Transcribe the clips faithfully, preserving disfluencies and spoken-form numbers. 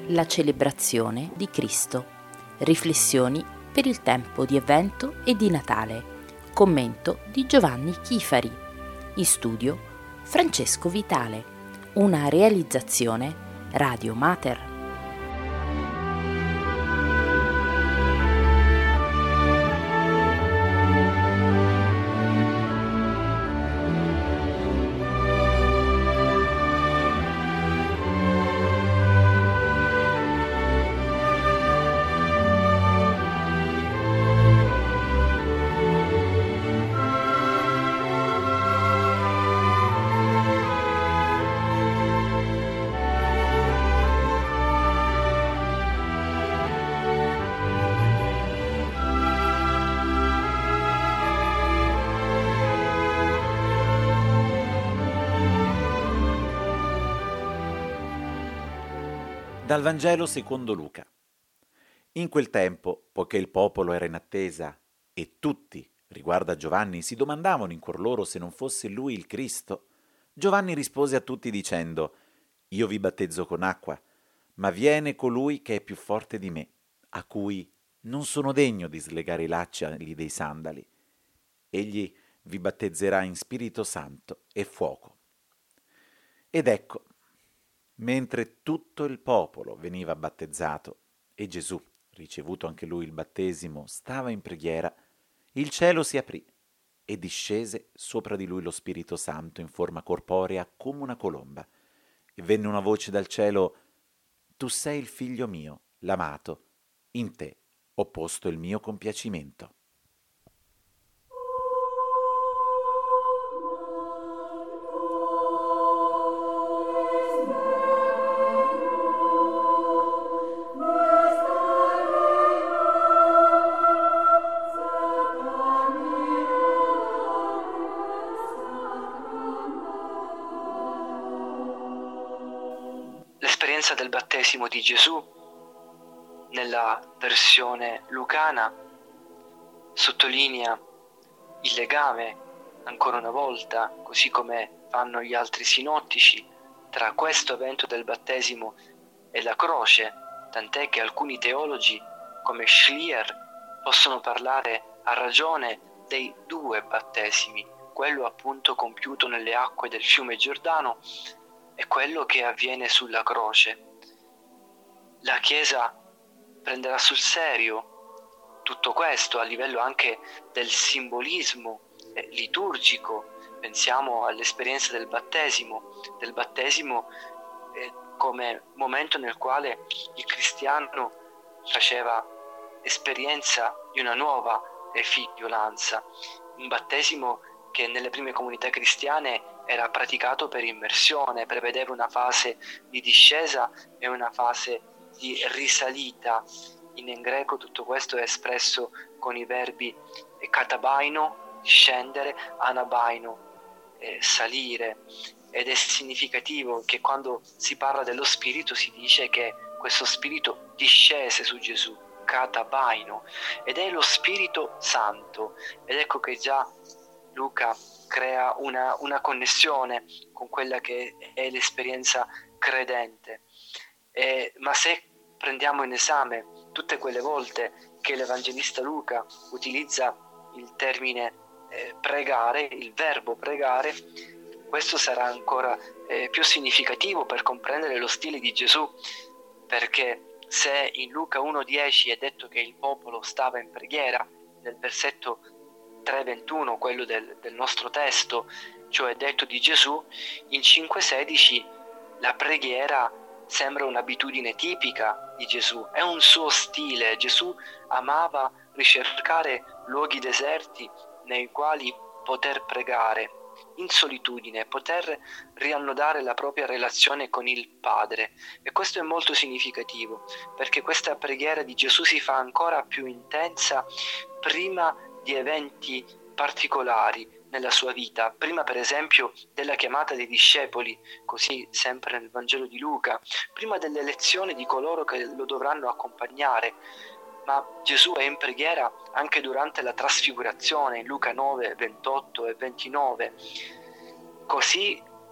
La celebrazione di Cristo. Riflessioni per il tempo di Avvento e di Natale. Commento di Giovanni Chifari. In studio Francesco Vitale. Una realizzazione Radio Mater. Dal Vangelo secondo Luca. In quel tempo, poiché il popolo era in attesa e tutti, riguardo a Giovanni, si domandavano in cuor loro se non fosse lui il Cristo, Giovanni rispose a tutti dicendo: Io vi battezzo con acqua, ma viene colui che è più forte di me, a cui non sono degno di slegare i lacci dei sandali. Egli vi battezzerà in Spirito Santo e fuoco. Ed ecco, mentre tutto il popolo veniva battezzato e Gesù, ricevuto anche lui il battesimo, stava in preghiera, il cielo si aprì e discese sopra di lui lo Spirito Santo in forma corporea come una colomba. E venne una voce dal cielo: Tu sei il figlio mio, l'amato, in te ho posto il mio compiacimento. L'esperienza del battesimo di Gesù, nella versione lucana, sottolinea il legame, ancora una volta, così come fanno gli altri sinottici, tra questo evento del battesimo e la croce, tant'è che alcuni teologi, come Schlier, possono parlare a ragione dei due battesimi, quello appunto compiuto nelle acque del fiume Giordano e quello che avviene sulla croce. La Chiesa prenderà sul serio tutto questo a livello anche del simbolismo eh, liturgico. Pensiamo all'esperienza del battesimo, del battesimo eh, come momento nel quale il cristiano faceva esperienza di una nuova eh, figliolanza, un battesimo che nelle prime comunità cristiane era praticato per immersione, prevedeva una fase di discesa e una fase di risalita. In greco tutto questo è espresso con i verbi katabaino, scendere, anabaino, eh, salire, ed è significativo che quando si parla dello Spirito si dice che questo Spirito discese su Gesù, katabaino, ed è lo Spirito Santo. Ed ecco che già Luca crea una, una connessione con quella che è l'esperienza credente. Eh, ma se prendiamo in esame tutte quelle volte che l'Evangelista Luca utilizza il termine eh, pregare, il verbo pregare, questo sarà ancora eh, più significativo per comprendere lo stile di Gesù, perché se in Luca uno dieci è detto che il popolo stava in preghiera, nel versetto tre ventuno, quello del, del nostro testo, cioè detto di Gesù, in cinque sedici la preghiera sembra un'abitudine tipica di Gesù, è un suo stile. Gesù amava ricercare luoghi deserti nei quali poter pregare in solitudine, poter riannodare la propria relazione con il Padre. E questo è molto significativo, perché questa preghiera di Gesù si fa ancora più intensa prima di eventi particolari nella sua vita, prima per esempio della chiamata dei discepoli, così sempre nel Vangelo di Luca, prima dell'elezione di coloro che lo dovranno accompagnare. Ma Gesù è in preghiera anche durante la trasfigurazione, in Luca nove, ventotto e ventinove. Così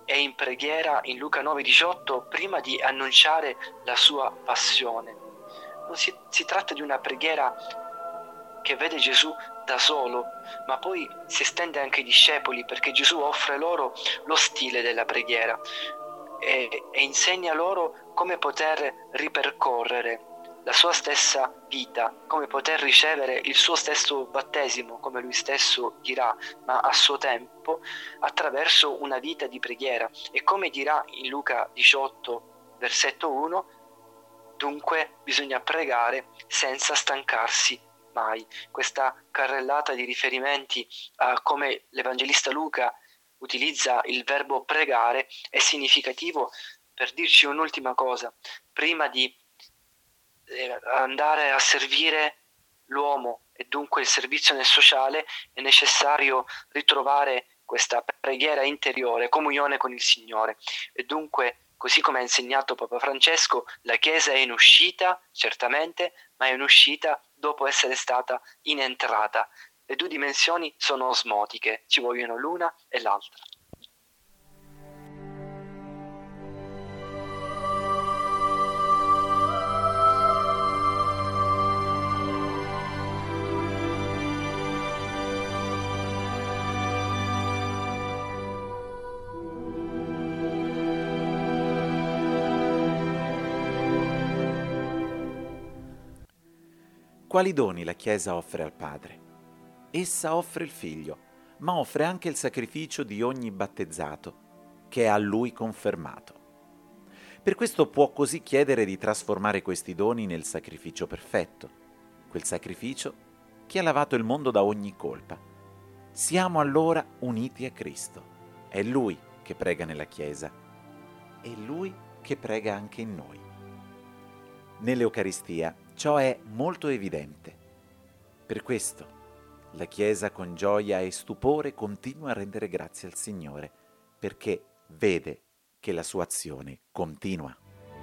è in preghiera in Luca nove diciotto prima di annunciare la sua passione. Non si, si tratta di una preghiera che vede Gesù da solo, ma poi si estende anche ai discepoli, perché Gesù offre loro lo stile della preghiera e, e insegna loro come poter ripercorrere la sua stessa vita, come poter ricevere il suo stesso battesimo, come lui stesso dirà, ma a suo tempo, attraverso una vita di preghiera. E come dirà in Luca diciotto, versetto uno, dunque bisogna pregare senza stancarsi mai. Questa carrellata di riferimenti a come l'Evangelista Luca utilizza il verbo pregare è significativo per dirci un'ultima cosa. Prima di andare a servire l'uomo e dunque il servizio nel sociale è necessario ritrovare questa preghiera interiore, comunione con il Signore. E dunque, così come ha insegnato Papa Francesco, la Chiesa è in uscita, certamente, ma è in uscita dopo essere stata in entrata. Le due dimensioni sono osmotiche, ci vogliono l'una e l'altra. Quali doni la Chiesa offre al Padre? Essa offre il Figlio, ma offre anche il sacrificio di ogni battezzato, che è a Lui confermato. Per questo può così chiedere di trasformare questi doni nel sacrificio perfetto, quel sacrificio che ha lavato il mondo da ogni colpa. Siamo allora uniti a Cristo. È Lui che prega nella Chiesa, è Lui che prega anche in noi. Nell'Eucaristia ciò è molto evidente. Per questo la Chiesa con gioia e stupore continua a rendere grazie al Signore, perché vede che la sua azione continua.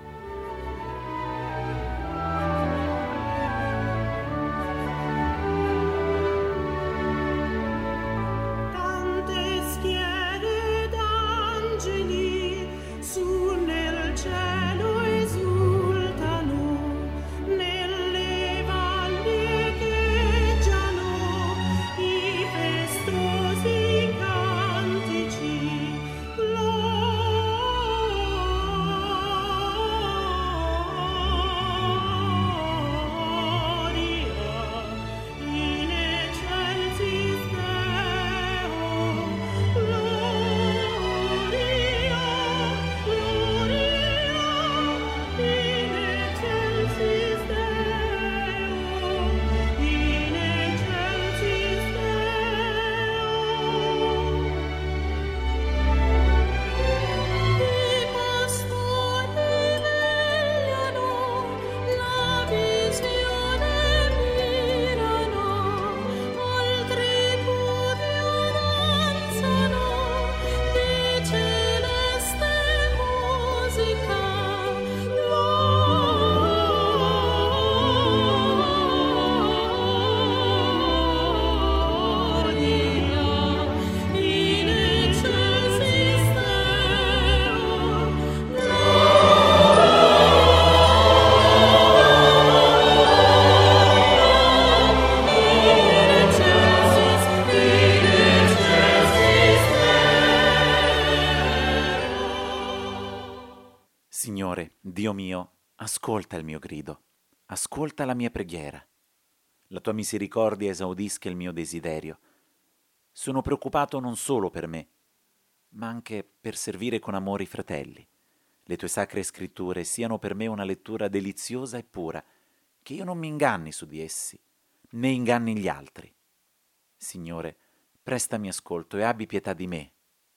Signore, Dio mio, ascolta il mio grido, ascolta la mia preghiera. La tua misericordia esaudisca il mio desiderio. Sono preoccupato non solo per me, ma anche per servire con amore i fratelli. Le tue sacre scritture siano per me una lettura deliziosa e pura, che io non mi inganni su di essi, né inganni gli altri. Signore, prestami ascolto e abbi pietà di me.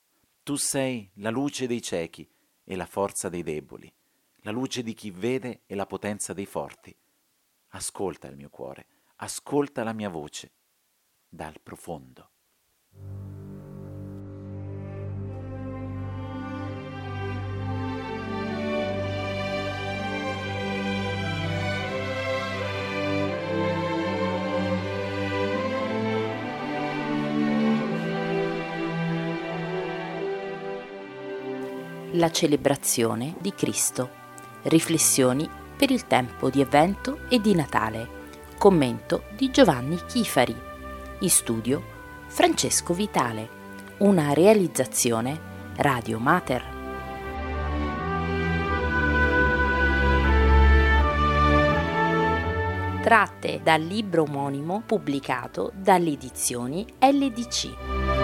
Tu sei la luce dei ciechi e la forza dei deboli, la luce di chi vede e la potenza dei forti. Ascolta il mio cuore, ascolta la mia voce dal profondo. La celebrazione di Cristo. Riflessioni per il tempo di Avvento e di Natale. Commento di Giovanni Chifari. In studio Francesco Vitale. Una realizzazione Radio Mater. Tratte dal libro omonimo pubblicato dalle edizioni L D C.